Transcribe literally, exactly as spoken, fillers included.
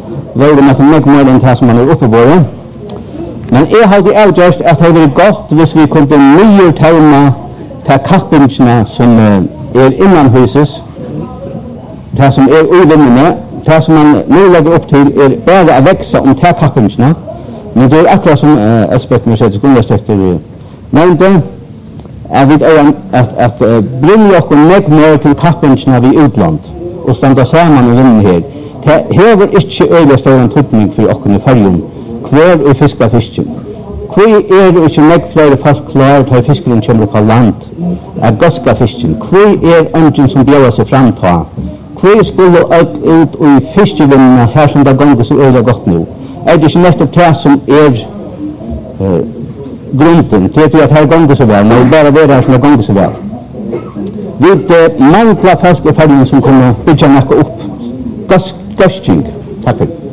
var det nok mer enn det som man er oppe på. Men jeg hadde avgjørst at det var godt hvis vi kunne nye tegna til kappingene som er innan huset, det som er uvinnende, det som man nå legger opp til er bare å vekse om til kappingene. Men det er akkurat som uh, Esbeth Mercedes Gunnarstøtter nevnte, jeg vet at, at, at uh, bringe oss meg mer til kappingene vi utland og standa sammen og vinne her. Det hever ikke øyelig større tøtning for oss i fargen. Hver er fisk av fisken? Hvor er det ikke meg flere folk klar til fiskeren kommer på land av gaska fisken? Hvor er ønsken som bjør seg frem til? Hvor skulle alt ut i fiskevinnene her som det ganger så øyelig godt nå? Er det ikke nettopp det som er uh, grunden til at her ganger så vel, men bare være her som det ganger så vel? Vi uh, mangler folk i fargen som kommer bygge noe opp. Gasking. Takk for.